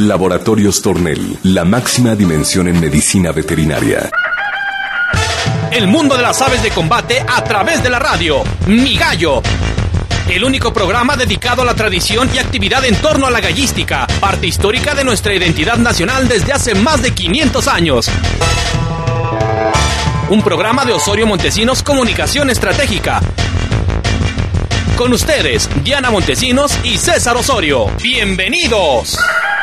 Laboratorios Tornel, la máxima dimensión en medicina veterinaria. El mundo de las aves de combate a través de la radio. Mi Gallo. El único programa dedicado a la tradición y actividad en torno a la gallística, parte histórica de nuestra identidad nacional desde hace más de 500 años. Un programa de Osorio Montesinos Comunicación Estratégica. Con ustedes, Diana Montesinos y César Osorio. ¡Bienvenidos!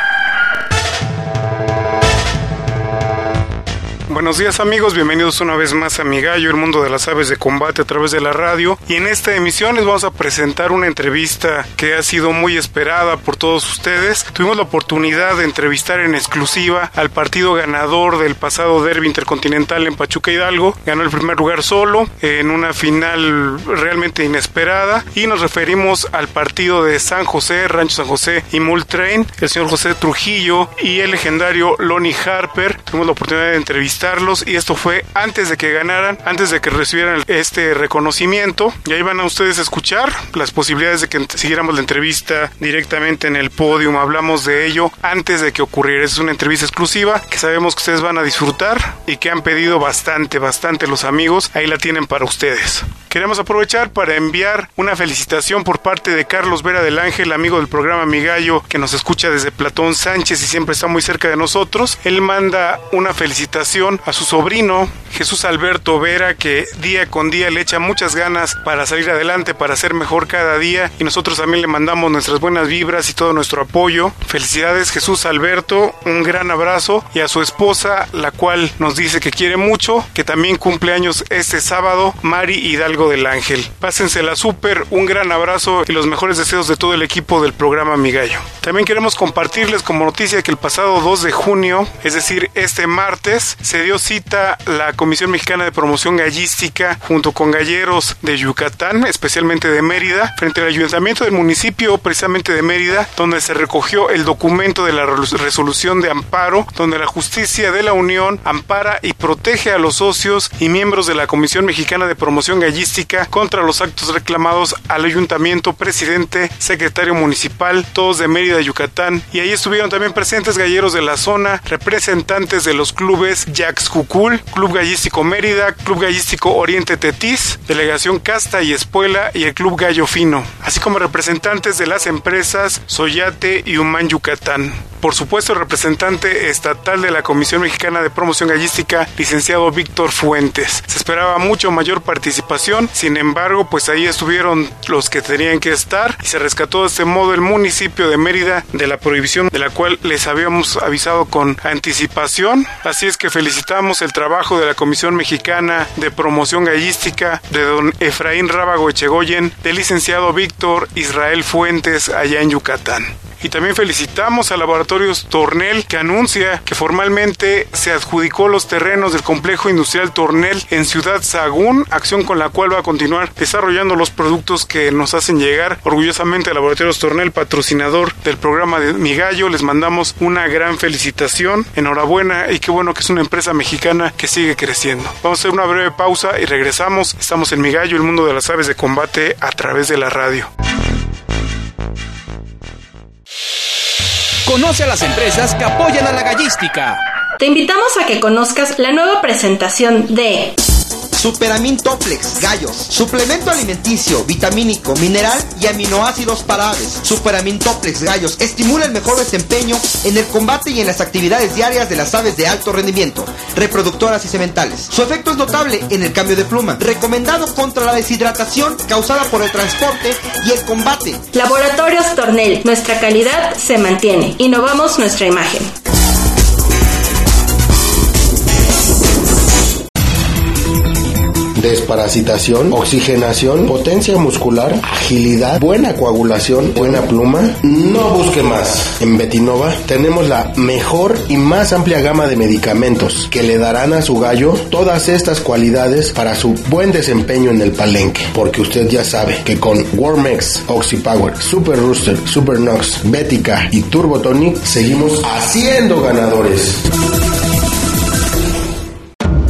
Buenos días amigos, bienvenidos una vez más a Mi Gallo, el mundo de las aves de combate a través de la radio. Y en esta emisión les vamos a presentar una entrevista que ha sido muy esperada por todos ustedes. Tuvimos la oportunidad de entrevistar en exclusiva al partido ganador del pasado derbi intercontinental en Pachuca Hidalgo. Ganó el primer lugar solo en una final realmente inesperada. Y nos referimos al partido de San José, Rancho San José y Mule Train, el señor José Trujillo y el legendario Lonnie Harper. Tuvimos la oportunidad de entrevistarlos y esto fue antes de que ganaran, antes de que recibieran este reconocimiento. Y ahí van a ustedes a escuchar las posibilidades de que siguiéramos la entrevista directamente en el podio. Hablamos de ello antes de que ocurriera. Es una entrevista exclusiva que sabemos que ustedes van a disfrutar y que han pedido bastante los amigos. Ahí la tienen para ustedes. Queremos aprovechar para enviar una felicitación por parte de Carlos Vera del Ángel, amigo del programa Mi Gallo, que nos escucha desde Platón Sánchez y siempre está muy cerca de nosotros. Él manda una felicitación a su sobrino Jesús Alberto Vera, que día con día le echa muchas ganas para salir adelante, para ser mejor cada día, y nosotros también le mandamos nuestras buenas vibras y todo nuestro apoyo. Felicidades Jesús Alberto, un gran abrazo, y a su esposa, la cual nos dice que quiere mucho, que también cumple años este sábado, Mari Hidalgo del Ángel. Pásensela súper, un gran abrazo y los mejores deseos de todo el equipo del programa Mi Gallo. También queremos compartirles como noticia que el pasado 2 de junio, es decir, este martes, se dio cita la Comisión Mexicana de Promoción Gallística junto con galleros de Yucatán, especialmente de Mérida, frente al ayuntamiento del municipio precisamente de Mérida, donde se recogió el documento de la resolución de amparo, donde la Justicia de la Unión ampara y protege a los socios y miembros de la Comisión Mexicana de Promoción Gallística contra los actos reclamados al ayuntamiento, presidente, secretario municipal, todos de Mérida, Yucatán. Y ahí estuvieron también presentes galleros de la zona, representantes de los clubes Yaxcucul, Club Gallístico Mérida, Club Gallístico Oriente Tetis, Delegación Casta y Espuela y el Club Gallo Fino, así como representantes de las empresas Soyate y Humán Yucatán. Por supuesto, el representante estatal de la Comisión Mexicana de Promoción Gallística, licenciado Víctor Fuentes. Se esperaba mucho mayor participación, sin embargo, pues ahí estuvieron los que tenían que estar y se rescató de este modo el municipio de Mérida de la prohibición de la cual les habíamos avisado con anticipación. Así es que felicitamos el trabajo de la Comisión Mexicana de Promoción Gallística, de don Efraín Rábago Echegoyen, del licenciado Víctor Israel Fuentes allá en Yucatán. Y también felicitamos a Laboratorios Tornel, que anuncia que formalmente se adjudicó los terrenos del complejo industrial Tornel en Ciudad Sagún, acción con la cual va a continuar desarrollando los productos que nos hacen llegar. Orgullosamente a Laboratorios Tornel, patrocinador del programa de Mi Gallo, les mandamos una gran felicitación, enhorabuena, y qué bueno que es una empresa mexicana que sigue creciendo. Vamos a hacer una breve pausa y regresamos. Estamos en Mi Gallo, el mundo de las aves de combate a través de la radio. Conoce a las empresas que apoyan a la gallística. Te invitamos a que conozcas la nueva presentación de Superamin Toplex Gallos, suplemento alimenticio, vitamínico, mineral y aminoácidos para aves. Superamin Toplex Gallos estimula el mejor desempeño en el combate y en las actividades diarias de las aves de alto rendimiento, reproductoras y sementales. Su efecto es notable en el cambio de pluma, recomendado contra la deshidratación causada por el transporte y el combate. Laboratorios Tornel, nuestra calidad se mantiene. Innovamos nuestra imagen. Desparasitación, oxigenación, potencia muscular, agilidad, buena coagulación, buena pluma. No busque más. En Betinova tenemos la mejor y más amplia gama de medicamentos que le darán a su gallo todas estas cualidades para su buen desempeño en el palenque. Porque usted ya sabe que con Wormex, Oxypower, Super Rooster, Super Nox, Bética y Turbo Tonic seguimos haciendo ganadores.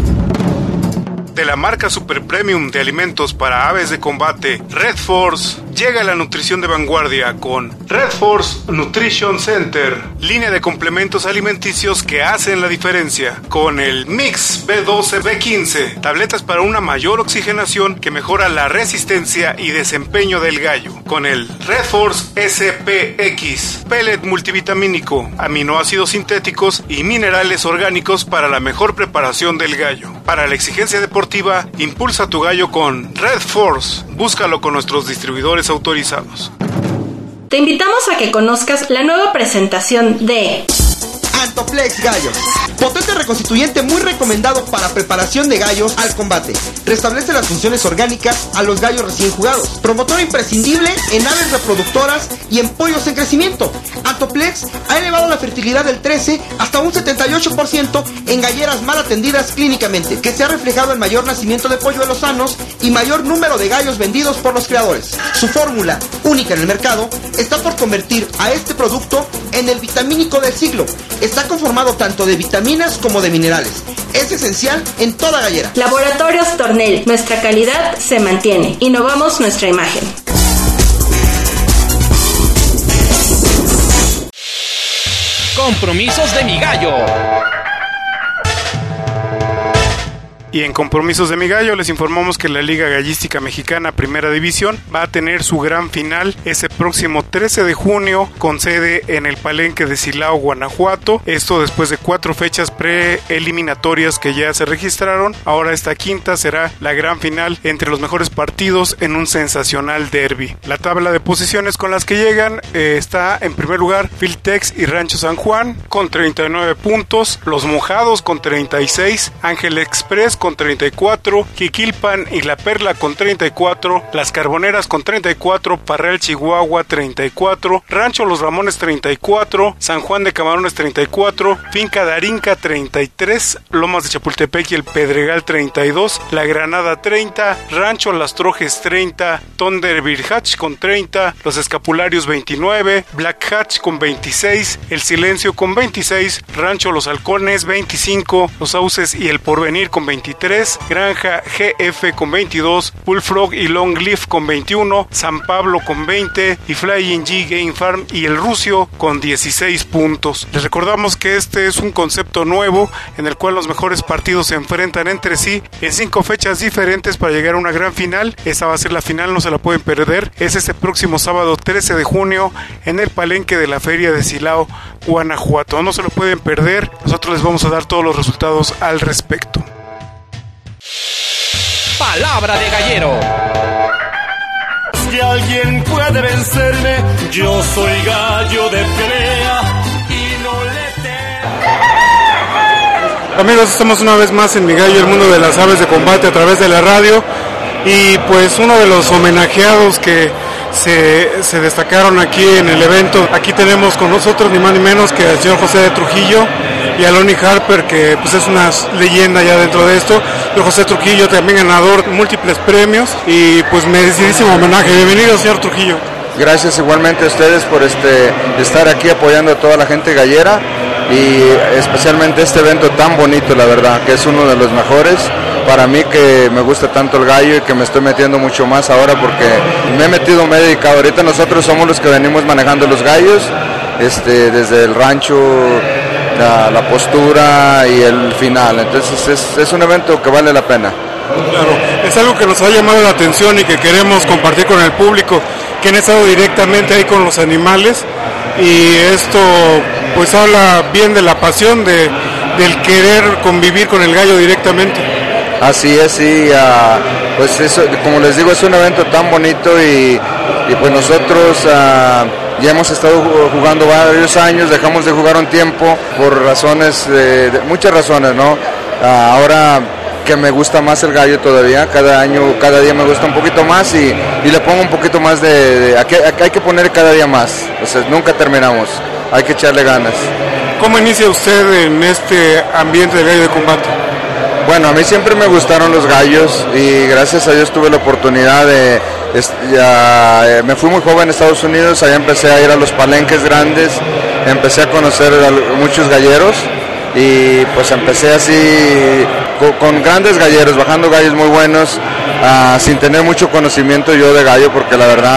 De la marca Super Premium de alimentos para aves de combate, Red Force, Llega la nutrición de vanguardia con Red Force Nutrition Center, línea de complementos alimenticios que hacen la diferencia, con el Mix B12-B15, tabletas para una mayor oxigenación que mejora la resistencia y desempeño del gallo, con el Red Force SPX, pellet multivitamínico, aminoácidos sintéticos y minerales orgánicos para la mejor preparación del gallo. Para la exigencia deportiva, impulsa tu gallo con Red Force. Búscalo con nuestros distribuidores autorizados. Te invitamos a que conozcas la nueva presentación de Antoplex Gallos, potente reconstituyente muy recomendado para preparación de gallos al combate. Restablece las funciones orgánicas a los gallos recién jugados. Promotor imprescindible en aves reproductoras y en pollos en crecimiento. Antoplex ha elevado la fertilidad del 13 hasta un 78% en galleras mal atendidas clínicamente, que se ha reflejado en mayor nacimiento de polluelos sanos y mayor número de gallos vendidos por los creadores. Su fórmula, única en el mercado, está por convertir a este producto en el vitamínico del siglo. Está conformado tanto de vitaminas como de minerales. Es esencial en toda gallera. Laboratorios Tornel, nuestra calidad se mantiene. Innovamos nuestra imagen. Compromisos de mi gallo. Y en compromisos de mi gallo les informamos que la Liga Gallística Mexicana Primera División va a tener su gran final ese próximo 13 de junio con sede en el Palenque de Silao, Guanajuato. Esto después de 4 fechas preeliminatorias que ya se registraron. Ahora esta quinta será la gran final entre los mejores partidos en un sensacional derbi. La tabla de posiciones con las que llegan está en primer lugar Filtex y Rancho San Juan con 39 puntos, Los Mojados con 36, Ángel Express con 34, Jiquilpan y La Perla con 34, Las Carboneras con 34, Parral Chihuahua 34, Rancho Los Ramones 34, San Juan de Camarones 34, Finca Darinka 33, Lomas de Chapultepec y El Pedregal 32, La Granada 30, Rancho Las Trojes 30, Thunder Beer Hatch con 30, Los Escapularios 29, Black Hatch con 26, El Silencio con 26, Rancho Los Halcones 25, Los Sauces y El Porvenir con 23, Granja GF con 22, Bullfrog y Long Leaf con 21, San Pablo con 20 y Flying G Game Farm y El Rucio con 16 puntos. Les recordamos que este es un concepto nuevo en el cual los mejores partidos se enfrentan entre sí en 5 fechas diferentes para llegar a una gran final. Esta va a ser la final, no se la pueden perder. Es este próximo sábado 13 de junio en el Palenque de la Feria de Silao, Guanajuato. No se lo pueden perder. Nosotros les vamos a dar todos los resultados al respecto. Palabra de gallero. Si alguien puede vencerme, yo soy gallo de pelea y no le temo. Amigos, estamos una vez más en Mi Gallo, el mundo de las aves de combate a través de la radio. Y pues uno de los homenajeados que se destacaron aquí en el evento, aquí tenemos con nosotros ni más ni menos que al señor José de Trujillo y a Lonnie Harper, que pues es una leyenda ya dentro de esto. Yo, José Trujillo, también ganador de múltiples premios y pues merecidísimo homenaje. Bienvenido, señor Trujillo. Gracias igualmente a ustedes por estar aquí apoyando a toda la gente gallera y especialmente este evento tan bonito, la verdad, que es uno de los mejores para mí, que me gusta tanto el gallo y que me estoy metiendo mucho más ahora porque me he dedicado. Ahorita nosotros somos los que venimos manejando los gallos, desde el rancho, la postura y el final. Entonces es un evento que vale la pena. Claro, es algo que nos ha llamado la atención y que queremos compartir con el público, que han estado directamente ahí con los animales, y esto pues habla bien de la pasión del querer convivir con el gallo directamente. Así es, sí, pues eso, como les digo, es un evento tan bonito y pues nosotros ya hemos estado jugando varios años, dejamos de jugar un tiempo por razones, muchas razones, ¿no? Ahora que me gusta más el gallo todavía, cada día me gusta un poquito más y le pongo un poquito más hay que poner cada día más, o sea, nunca terminamos, hay que echarle ganas. ¿Cómo inicia usted en este ambiente de gallo de combate? Bueno, a mí siempre me gustaron los gallos y gracias a Dios tuve la oportunidad me fui muy joven a Estados Unidos, allá empecé a ir a los palenques grandes, empecé a conocer a muchos galleros y pues empecé así con grandes galleros, bajando gallos muy buenos, sin tener mucho conocimiento yo de gallo, porque la verdad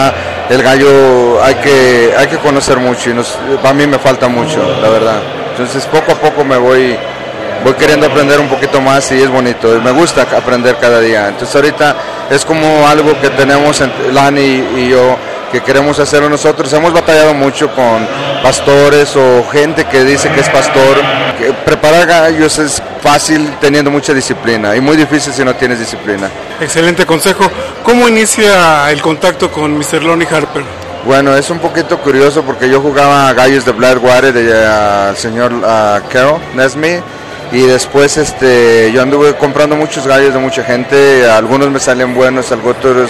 el gallo hay que conocer mucho y a mí me falta mucho, la verdad. Entonces poco a poco me voy queriendo aprender un poquito más y es bonito, me gusta aprender cada día. Entonces ahorita es como algo que tenemos Lani y yo, que queremos hacerlo nosotros. Hemos batallado mucho con pastores o gente que dice que es pastor. Que preparar gallos es fácil teniendo mucha disciplina y muy difícil si no tienes disciplina. Excelente consejo. ¿Cómo inicia el contacto con Mr. Lonnie Harper? Bueno, es un poquito curioso porque yo jugaba gallos de Blackwater del señor Carol Nesmith. Y después yo anduve comprando muchos gallos de mucha gente, algunos me salen buenos, otros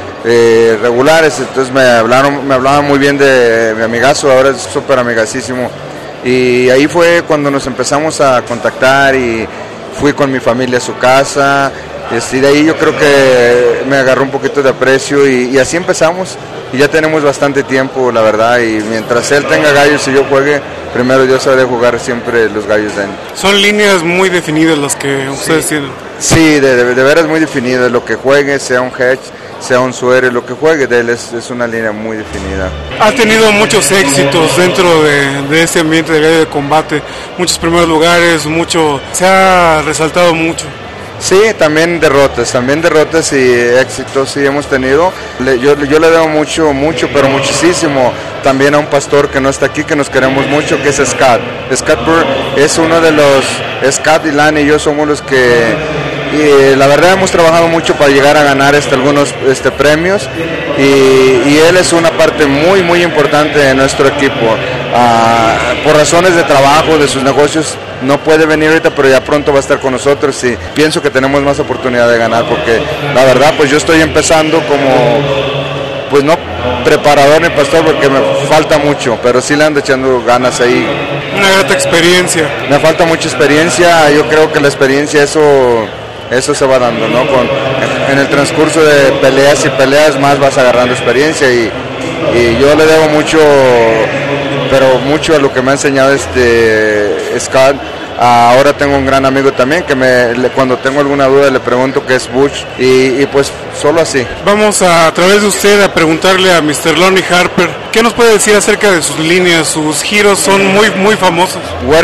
regulares, entonces me hablaban muy bien de mi amigazo, ahora es súper amigacísimo. Y ahí fue cuando nos empezamos a contactar y fui con mi familia a su casa, y de ahí yo creo que me agarró un poquito de aprecio y así empezamos. Y ya tenemos bastante tiempo, la verdad, y mientras él tenga gallos y yo juegue, primero Dios sabe jugar siempre los gallos de él. Son líneas muy definidas las que ustedes tienen. Sí, de veras muy definidas, lo que juegue, sea un hedge, sea un suere, lo que juegue de él es una línea muy definida. Ha tenido muchos éxitos dentro de este ambiente de gallo de combate, muchos primeros lugares, se ha resaltado mucho. Sí, también derrotas y éxitos sí hemos tenido. Yo le debo mucho, pero muchísimo también a un pastor que no está aquí, que nos queremos mucho, que es Scott. Scott Burr es uno de los, Scott y Lani y yo somos los que, y la verdad hemos trabajado mucho para llegar a ganar algunos premios y él es una parte muy, muy importante de nuestro equipo. Por razones de trabajo, de sus negocios, no puede venir ahorita, pero ya pronto va a estar con nosotros y pienso que tenemos más oportunidad de ganar porque la verdad pues yo estoy empezando como, pues no preparador ni pastor porque me falta mucho, pero sí le ando echando ganas ahí. Una grata experiencia. Me falta mucha experiencia, yo creo que la experiencia eso se va dando, ¿no? En el transcurso de peleas y peleas más vas agarrando experiencia y yo le debo mucho, pero mucho a lo que me ha enseñado Scott. Ahora tengo un gran amigo también que cuando tengo alguna duda le pregunto qué es Butch y pues solo así. Vamos a través de usted a preguntarle a Mr. Lonnie Harper, ¿qué nos puede decir acerca de sus líneas? Sus giros son muy, muy famosos.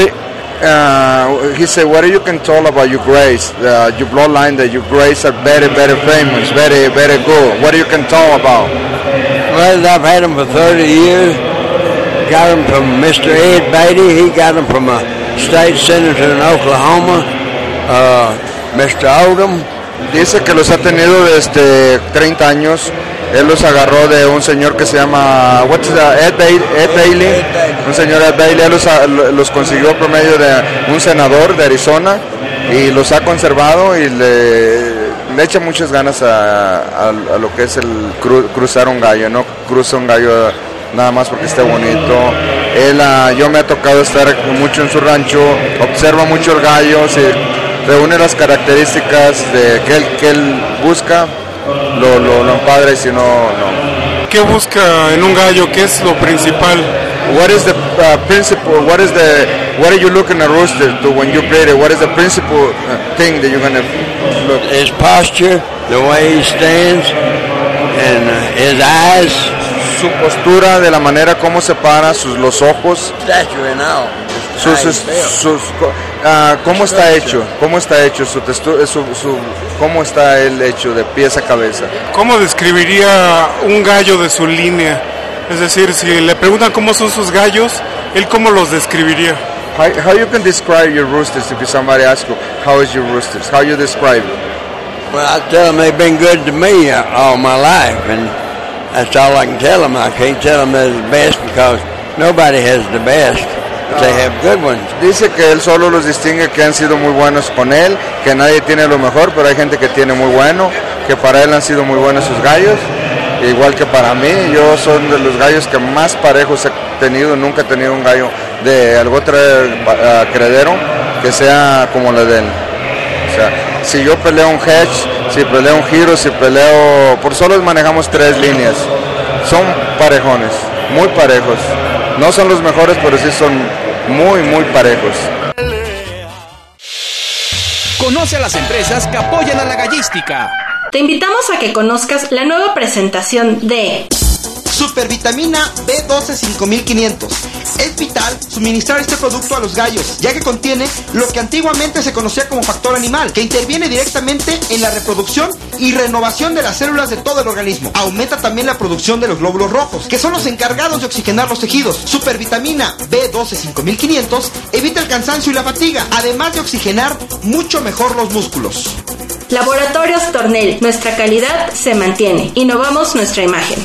He said, what you can tell about your grace, your bloodline, that your grace are very, very famous, very, very good. What you can tell about? Well, I've had them for 30 years. Got them from Mr. Ed Beatty. He got them from a state senator in Oklahoma, Mr. Odom. Dice que los ha tenido desde 30 años. Él los agarró de un señor que se llama Ed Bailey. Un señor Ed Bailey. Él los consiguió por medio de un senador de Arizona y los ha conservado y le echa muchas ganas a lo que es el cruzar un gallo. No cruza un gallo nada más porque esté bonito. Yo me ha tocado estar mucho en su rancho, observa mucho el gallo, se reúne las características que él busca, lo empadra y si no. ¿Qué busca en un gallo? ¿Qué es lo principal? What is the principle? What are you looking at rooster to when you breed it? What is the principal thing that you're gonna look? His posture, the way he stands, and his eyes. Su postura, de la manera como se para, los ojos. Stature and all. ¿Cómo está hecho? ¿Cómo está hecho su textura? ¿Cómo está él hecho de pies a cabeza? ¿Cómo describiría un gallo de su línea? Es decir, si le preguntan cómo son sus gallos, ¿él cómo los describiría? How you can describe your roosters if somebody asks you, how is your roosters? How you describe it? Well, I tell them they've been good to me all my life, and that's all I can tell them. I can't tell them they're the best because nobody has the best. They have good ones. Dice que él solo los distingue que han sido muy buenos con él, que nadie tiene lo mejor, pero hay gente que tiene muy bueno, que para él han sido muy buenos sus gallos, igual que para mí. Yo soy de los gallos que más parejos he tenido, nunca he tenido un gallo de algún otro credero que sea como la de él. O sea, si yo peleo un hedge, si peleo un giro, si peleo, por solo manejamos 3 líneas, son parejones, muy parejos. No son los mejores, pero sí son muy, muy parejos. Conoce a las empresas que apoyan a la gallística. Te invitamos a que conozcas la nueva presentación de Supervitamina B12 5500. Es vital suministrar este producto a los gallos, ya que contiene lo que antiguamente se conocía como factor animal, que interviene directamente en la reproducción y renovación de las células de todo el organismo. Aumenta también la producción de los glóbulos rojos, que son los encargados de oxigenar los tejidos. Supervitamina B12 5500 evita el cansancio y la fatiga, además de oxigenar mucho mejor los músculos. Laboratorios Tornel, nuestra calidad se mantiene. Innovamos nuestra imagen.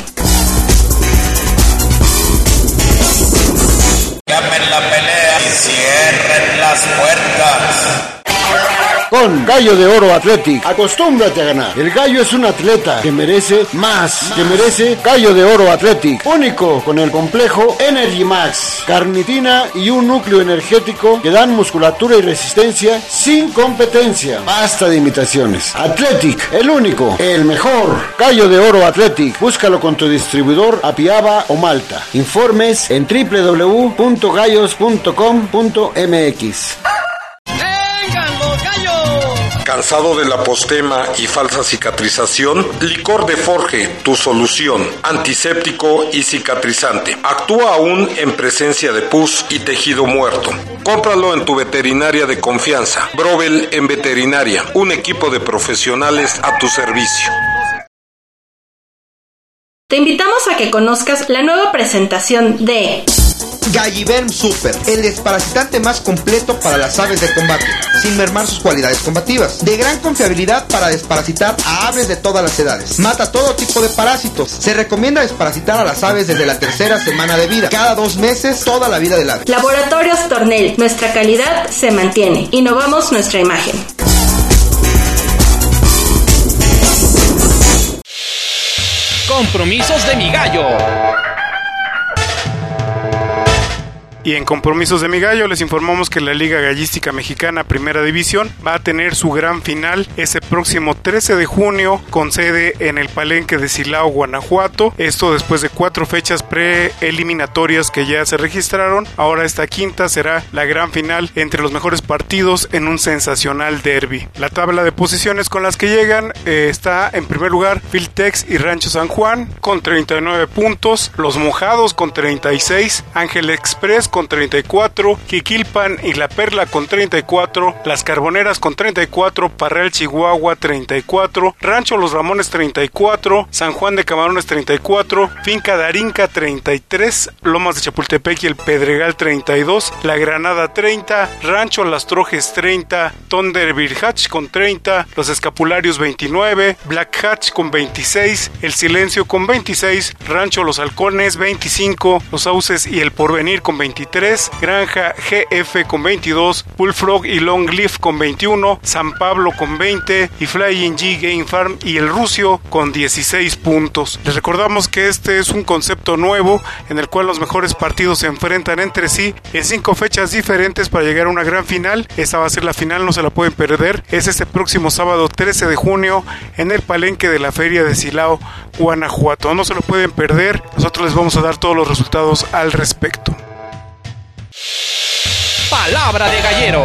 Llamen la pelea y cierren las puertas. Con Gallo de Oro Athletic, acostúmbrate a ganar. El gallo es un atleta que merece más, que merece Gallo de Oro Athletic. Único con el complejo Energy Max, carnitina y un núcleo energético que dan musculatura y resistencia sin competencia. Basta de imitaciones. Athletic, el único, el mejor. Gallo de Oro Athletic. Búscalo con tu distribuidor Apiaba o Malta. Informes en www.gallos.com.mx. ¿Cansado de la postema y falsa cicatrización? Licor de Forge, tu solución. Antiséptico y cicatrizante. Actúa aún en presencia de pus y tejido muerto. Cómpralo en tu veterinaria de confianza. Brobel en Veterinaria, un equipo de profesionales a tu servicio. Te invitamos a que conozcas la nueva presentación de Galliverm Super, el desparasitante más completo para las aves de combate, sin mermar sus cualidades combativas. De gran confiabilidad para desparasitar a aves de todas las edades. Mata todo tipo de parásitos. Se recomienda desparasitar a las aves desde la 3ª semana de vida. Cada 2 meses, toda la vida del ave. Laboratorios Tornel, nuestra calidad se mantiene. Innovamos nuestra imagen. Compromisos de mi gallo. Y en Compromisos de mi Gallo les informamos que la Liga Gallística Mexicana Primera División va a tener su gran final ese próximo 13 de junio con sede en el Palenque de Silao, Guanajuato. Esto después de 4 fechas preeliminatorias que ya se registraron. Ahora esta quinta será la gran final entre los mejores partidos en un sensacional derbi. La tabla de posiciones con las que llegan está en primer lugar Filtex y Rancho San Juan con 39 puntos, Los Mojados con 36, Ángel Express con 34, Jiquilpan y La Perla con 34, Las Carboneras con 34, Parral Chihuahua 34, Rancho Los Ramones 34, San Juan de Camarones 34, Finca Darinca 33, Lomas de Chapultepec y El Pedregal 32, La Granada 30, Rancho Las Trojes 30, Thunder Hatch con 30, Los Escapularios 29, Black Hatch con 26, El Silencio con 26, Rancho Los Halcones 25, Los Sauces y El Porvenir con 23, Granja GF con 22, Bullfrog y Long Leaf con 21, San Pablo con 20 y Flying G Game Farm y El Rucio con 16 puntos. Les recordamos que este es un concepto nuevo en el cual los mejores partidos se enfrentan entre sí en 5 fechas diferentes para llegar a una gran final. Esta va a ser la final, no se la pueden perder. Es este próximo sábado 13 de junio en el Palenque de la Feria de Silao, Guanajuato. No se lo pueden perder. Nosotros les vamos a dar todos los resultados al respecto. Palabra de gallero.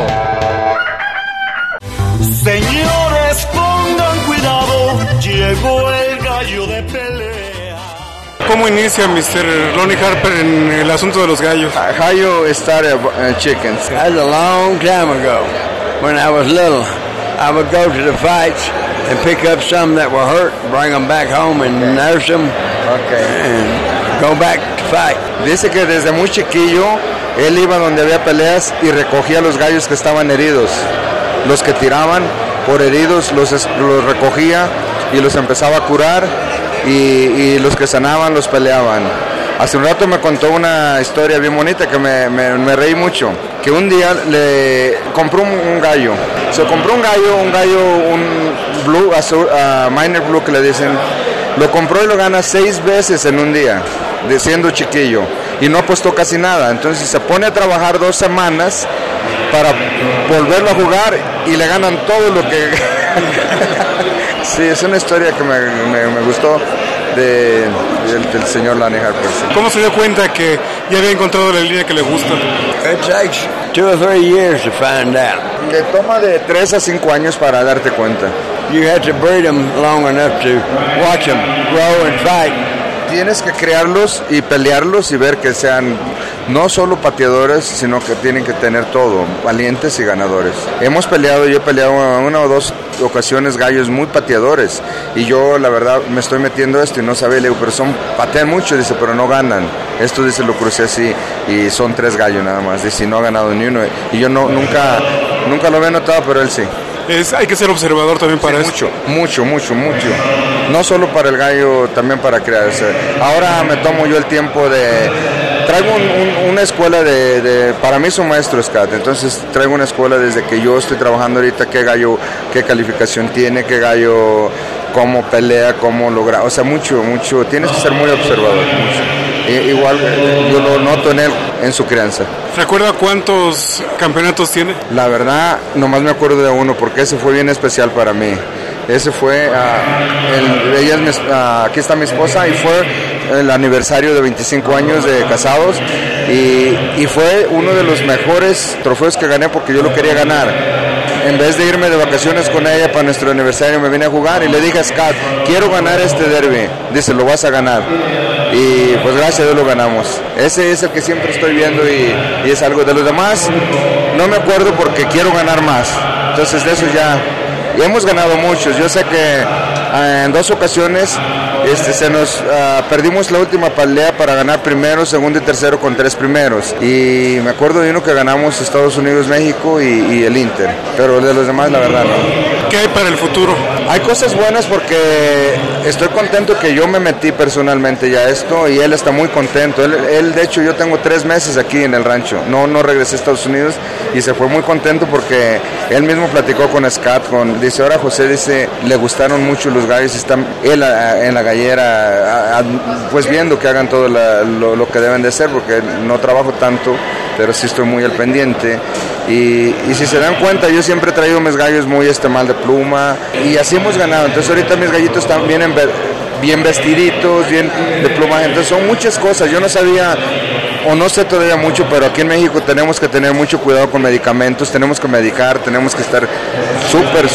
Señores, pongan cuidado, llegó el gallo de pelea. ¿Cómo inicia Mr. Lonnie Harper en el asunto de los gallos? How you started chickens? That was a long time ago. When I was little, I would go to the fights and pick up some that were hurt, bring them back home and nurse them, and go back to fight. Dice que desde muy chiquillo él iba donde había peleas y recogía los gallos que estaban heridos. Los que tiraban por heridos los recogía y los empezaba a curar y los que sanaban los peleaban. Hace un rato me contó una historia bien bonita que me reí mucho. Que un día le compró un gallo. Se compró un blue, azul, minor blue que le dicen. Lo compró y lo gana 6 veces en un día, siendo chiquillo. Y no apostó casi nada. Entonces se pone a trabajar 2 semanas para volverlo a jugar y le ganan todo lo que... Sí, es una historia que me gustó del señor Lonnie Harper. ¿Cómo se dio cuenta que ya había encontrado la línea que le gusta? It takes 2 or 3 years to find out. Le toma de 3 a 5 años para darte cuenta. You have to breed them long enough to watch them grow and fight tienes que crearlos y pelearlos y ver que sean no solo pateadores, sino que tienen que tener todo, valientes y ganadores. Yo he peleado una o dos ocasiones gallos muy pateadores y yo la verdad me estoy metiendo esto y no sabía, le digo, pero patean mucho, dice, pero no ganan. Esto, dice, lo crucé así y son 3 gallos nada más, dice, y no ha ganado ni uno. Y yo nunca lo había notado, pero él sí. Hay que ser observador también para eso. Mucho. No solo para el gallo, también para crearse. Ahora me tomo yo el tiempo de... Traigo una escuela para mí son maestros, Cat, entonces traigo una escuela desde que yo estoy trabajando ahorita, qué gallo, qué calificación tiene, qué gallo, cómo pelea, cómo logra, o sea, mucho, tienes que ser muy observador, mucho. Igual yo lo noto en él, en su crianza. ¿Recuerda cuántos campeonatos tiene? La verdad, nomás me acuerdo de uno, porque ese fue bien especial para mí. Ese fue, aquí está mi esposa, y fue el aniversario de 25 años de casados, y fue uno de los mejores trofeos que gané porque yo lo quería ganar. En vez de irme de vacaciones con ella para nuestro aniversario, me vine a jugar y le dije a Scott, quiero ganar este derby. Dice, lo vas a ganar. Y pues gracias a Dios lo ganamos. Ese es el que siempre estoy viendo y es algo de los demás. No me acuerdo porque quiero ganar más. Entonces de eso ya... Y hemos ganado muchos. Yo sé que en 2 ocasiones perdimos la última pelea para ganar primero, segundo y tercero con 3 primeros. Y me acuerdo de uno que ganamos Estados Unidos, México y el Inter. Pero de los demás, la verdad, no. ¿Qué hay para el futuro? Hay cosas buenas porque estoy contento que yo me metí personalmente ya a esto y él está muy contento. Él de hecho, yo tengo 3 meses aquí en el rancho. No regresé a Estados Unidos y se fue muy contento porque él mismo platicó con Scott, dice, ahora José, dice, le gustaron mucho los gallos, están él en la gallera, pues viendo que hagan todo lo que deben de hacer, porque no trabajo tanto, pero sí estoy muy al pendiente. Y si se dan cuenta, yo siempre he traído mis gallos muy mal de pluma, y así hemos ganado. Entonces ahorita mis gallitos están bien vestiditos, bien de plumaje, entonces son muchas cosas. Yo no sabía, o no sé todavía mucho, pero aquí en México tenemos que tener mucho cuidado con medicamentos, tenemos que medicar, tenemos que estar súper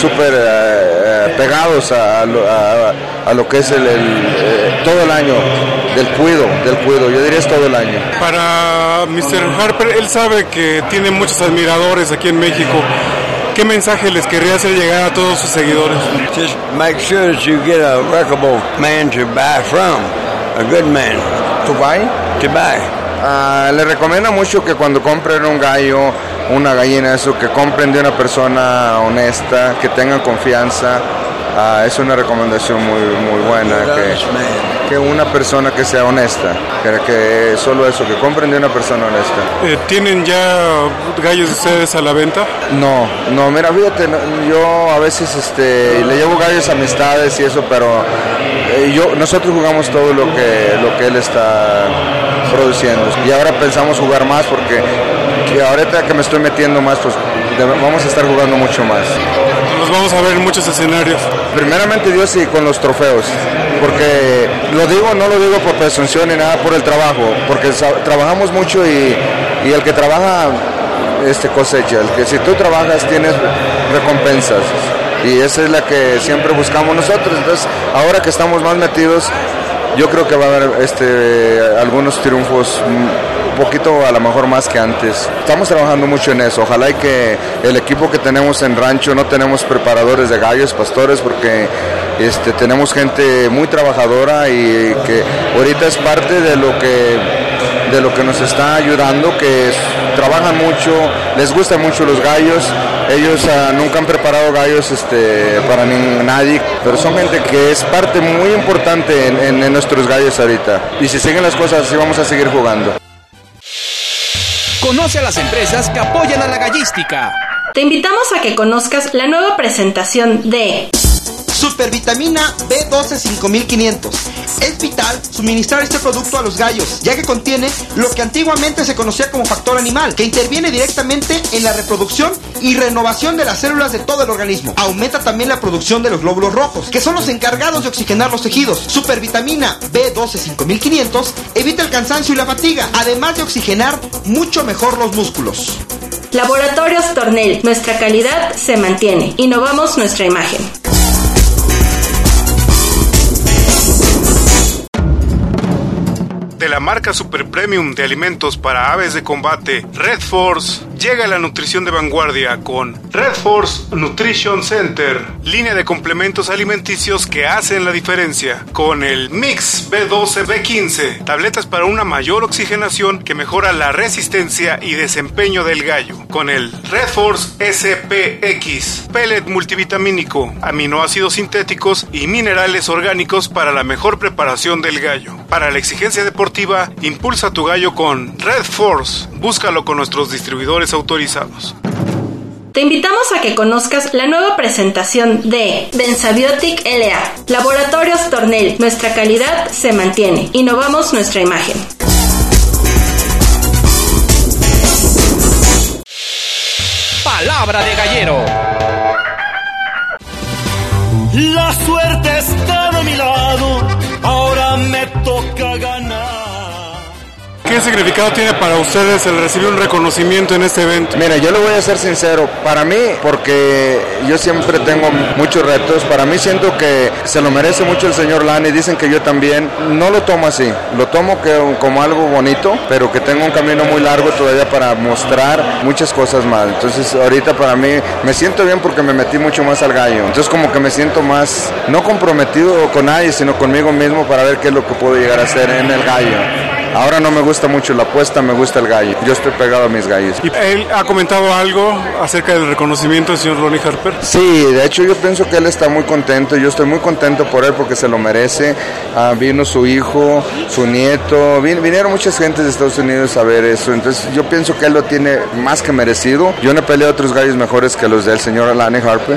pegados a lo que es todo el año del cuido, yo diría es todo el año. Para Mr. Harper, él sabe que tiene muchos admiradores aquí en México. ¿Qué mensaje les querría hacer llegar a todos sus seguidores? Just make sure that you get a reputable man to buy from, a good man. ¿To buy? To buy. Le recomiendo mucho que cuando compren un gallo, una gallina, que compren de una persona honesta, que tengan confianza. Es una recomendación muy buena, que una persona que sea honesta, que solo eso, que compren de una persona honesta. ¿Tienen ya gallos ustedes a la venta? No, mira, fíjate, yo a veces le llevo gallos a amistades y eso, pero nosotros jugamos todo lo que él está produciendo, y ahora pensamos jugar más porque ahorita que me estoy metiendo más, pues vamos a estar jugando mucho más. Nos vamos a ver en muchos escenarios. Primeramente Dios, sí, con los trofeos, porque no lo digo por presunción ni nada, por el trabajo, porque trabajamos mucho y el que trabaja cosecha, el que si tú trabajas tienes recompensas, y esa es la que siempre buscamos nosotros. Entonces ahora que estamos más metidos, yo creo que va a haber algunos triunfos, un poquito a lo mejor más que antes. Estamos trabajando mucho en eso. Ojalá y que el equipo que tenemos en rancho, no tenemos preparadores de gallos, pastores, porque tenemos gente muy trabajadora y que ahorita es parte de lo que nos está ayudando, que trabajan mucho, les gustan mucho los gallos. Ellos nunca han preparado gallos para nadie, pero son gente que es parte muy importante en nuestros gallos ahorita. Y si siguen las cosas así, vamos a seguir jugando. Conoce a las empresas que apoyan a la gallística. Te invitamos a que conozcas la nueva presentación de Supervitamina B12 5500. Es vital suministrar este producto a los gallos, ya que contiene lo que antiguamente se conocía como factor animal, que interviene directamente en la reproducción y renovación de las células de todo el organismo. Aumenta también la producción de los glóbulos rojos, que son los encargados de oxigenar los tejidos. Supervitamina B12 5500 evita el cansancio y la fatiga, además de oxigenar mucho mejor los músculos. Laboratorios Tornel, nuestra calidad se mantiene. Innovamos nuestra imagen. de la marca Super Premium de alimentos para aves de combate Red Force, llega la nutrición de vanguardia con Red Force Nutrition Center, línea de complementos alimenticios que hacen la diferencia, con el Mix B12-B15, tabletas para una mayor oxigenación que mejora la resistencia y desempeño del gallo, con el Red Force SPX, pellet multivitamínico, aminoácidos sintéticos y minerales orgánicos para la mejor preparación del gallo. Para la exigencia deportiva, impulsa tu gallo con Red Force. Búscalo con nuestros distribuidores autorizados. Te invitamos a que conozcas la nueva presentación de Bensabiotic LA. Laboratorios Tornel, nuestra calidad se mantiene. Innovamos nuestra imagen. Palabra de gallero. La suerte está de mi lado, ahora me toca ganar. ¿Qué significado tiene para ustedes el recibir un reconocimiento en este evento? Mira, yo le voy a ser sincero, para mí, porque yo siempre tengo muchos retos, para mí siento que se lo merece mucho el señor Lani, dicen que yo también, no lo tomo así, lo tomo como algo bonito, pero que tengo un camino muy largo todavía para mostrar muchas cosas más. Entonces ahorita para mí me siento bien porque me metí mucho más al gallo, entonces como que me siento más, no comprometido con nadie, sino conmigo mismo para ver qué es lo que puedo llegar a hacer en el gallo. Ahora no me gusta mucho la apuesta, me gusta el gallo. Yo estoy pegado a mis gallos. ¿Y él ha comentado algo acerca del reconocimiento del señor Ronnie Harper? Sí, de hecho yo pienso que él está muy contento. Yo estoy muy contento por él porque se lo merece. Vino su hijo, su nieto. Vinieron muchas gentes de Estados Unidos a ver eso. Entonces yo pienso que él lo tiene más que merecido. Yo no he peleado otros gallos mejores que los del señor Ronnie Harper.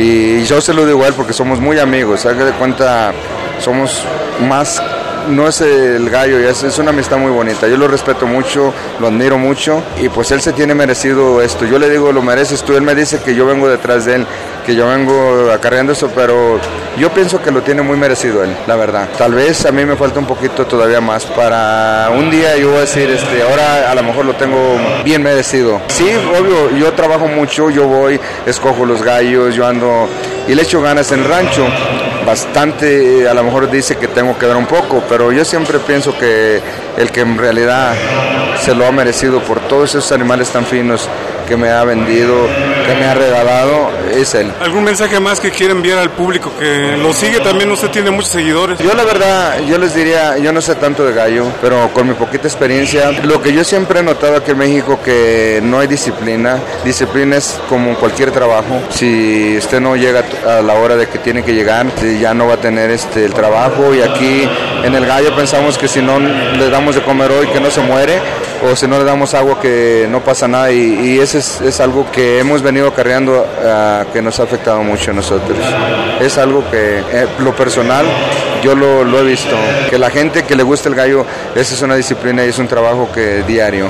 Y yo se lo digo a él porque somos muy amigos. Haga de cuenta, somos más... No es el gallo, es una amistad muy bonita. Yo lo respeto mucho, lo admiro mucho y pues él se tiene merecido esto. Yo le digo, lo mereces tú. Él me dice que yo vengo detrás de él, que yo vengo acarreando eso, pero yo pienso que lo tiene muy merecido él, la verdad. Tal vez a mí me falta un poquito todavía más para un día yo voy a decir, ahora a lo mejor lo tengo bien merecido. Sí, obvio, yo trabajo mucho, yo voy, escojo los gallos, yo ando y le echo ganas en el rancho. Bastante, a lo mejor dice que tengo que ver un poco, pero yo siempre pienso que el que en realidad se lo ha merecido por todos esos animales tan finos que me ha vendido, que me ha regalado, es él. ¿Algún mensaje más que quiera enviar al público que lo sigue? También usted tiene muchos seguidores. Yo la verdad, yo les diría, yo no sé tanto de gallo, pero con mi poquita experiencia, lo que yo siempre he notado aquí en México que no hay disciplina. Disciplina es como cualquier trabajo. Si usted no llega a la hora de que tiene que llegar, ya no va a tener el trabajo. Y aquí en el gallo pensamos que si no le damos de comer hoy que no se muere, o si no le damos agua que no pasa nada, y ese es algo que hemos venido acarreando que nos ha afectado mucho a nosotros. Es algo que lo personal yo lo he visto, que la gente que le gusta el gallo, esa es una disciplina y es un trabajo que diario,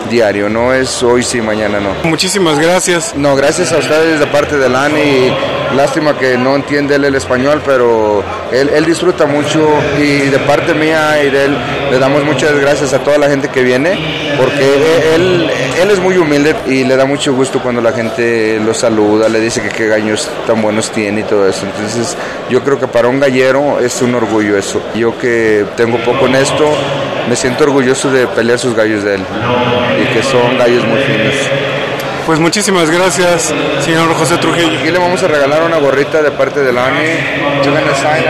no es hoy sí, mañana no. Muchísimas gracias. No, gracias a ustedes de parte de Lani. Lástima que no entiende él el español, pero él disfruta mucho, y de parte mía y de él le damos muchas gracias a toda la gente que viene, porque él es muy humilde y le da mucho gusto cuando la gente lo saluda, le dice que qué gallos tan buenos tiene y todo eso. Entonces yo creo que para un gallero es un orgullo eso. Yo que tengo poco en esto, me siento orgulloso de pelear sus gallos de él, y que son gallos muy finos. Pues muchísimas gracias, señor José Trujillo. Aquí le vamos a regalar una gorrita de parte de Lani. You're gonna sign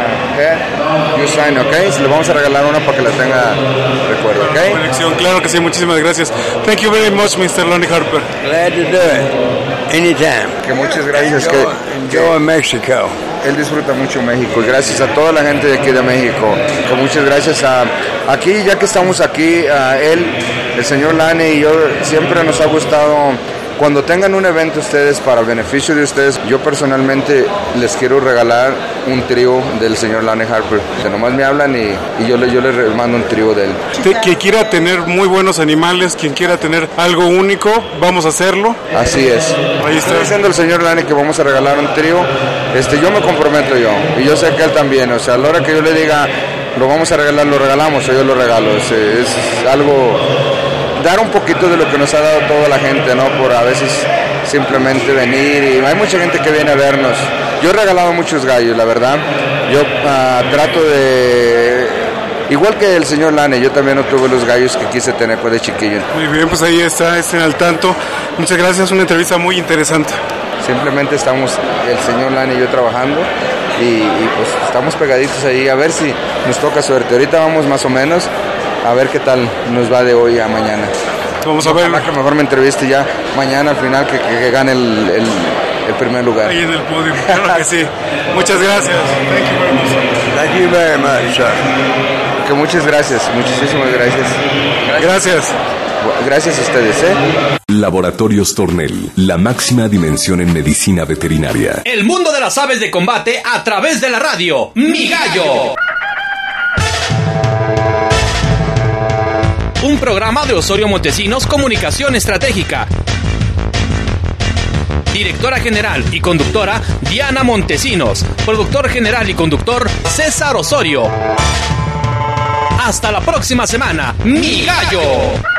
you sign, ¿ok? Le vamos a regalar una para que la tenga recuerdo, ¿ok? Buena acción, claro que sí, muchísimas gracias. Thank you very much, Mr. Lonnie Harper. Glad to do it. Anytime. Que muchas gracias. Enjoy Mexico. Él disfruta mucho México, y gracias a toda la gente de aquí de México. Que muchas gracias aquí, ya que estamos aquí, a él, el señor Lani y yo, siempre nos ha gustado. Cuando tengan un evento ustedes, para el beneficio de ustedes, yo personalmente les quiero regalar un trío del señor Lani Harper. Nomás me hablan y yo les mando un trío de él. Quien quiera tener muy buenos animales, quien quiera tener algo único, vamos a hacerlo. Así es. Ahí está diciendo el señor Lani que vamos a regalar un trío. Yo me comprometo y yo sé que él también. O sea, a la hora que yo le diga, lo vamos a regalar, lo regalamos, o yo lo regalo. Es algo... dar un poquito de lo que nos ha dado toda la gente, ¿no? Por a veces simplemente venir, y hay mucha gente que viene a vernos. Yo he regalado muchos gallos, la verdad. Yo trato de igual que el señor Lane, yo también no tuve los gallos que quise tener de chiquillo. Muy bien, pues ahí está, estén al tanto. Muchas gracias, una entrevista muy interesante. Simplemente estamos el señor Lane y yo trabajando y pues estamos pegaditos ahí a ver si nos toca suerte. Ahorita vamos más o menos a ver qué tal nos va de hoy a mañana. Vamos a ver. Ojalá que mejor me entreviste ya mañana al final que gane el primer lugar. Ahí en el podio, claro que sí. Muchas gracias. Thank you very much, sir. Que muchas gracias, muchísimas gracias. Gracias. Gracias a ustedes, Laboratorios Tornel, la máxima dimensión en medicina veterinaria. El mundo de las aves de combate a través de la radio. ¡Mi gallo! Un programa de Osorio Montesinos Comunicación Estratégica. Directora general y conductora Diana Montesinos. Productor general y conductor César Osorio. Hasta la próxima semana. ¡Mi gallo!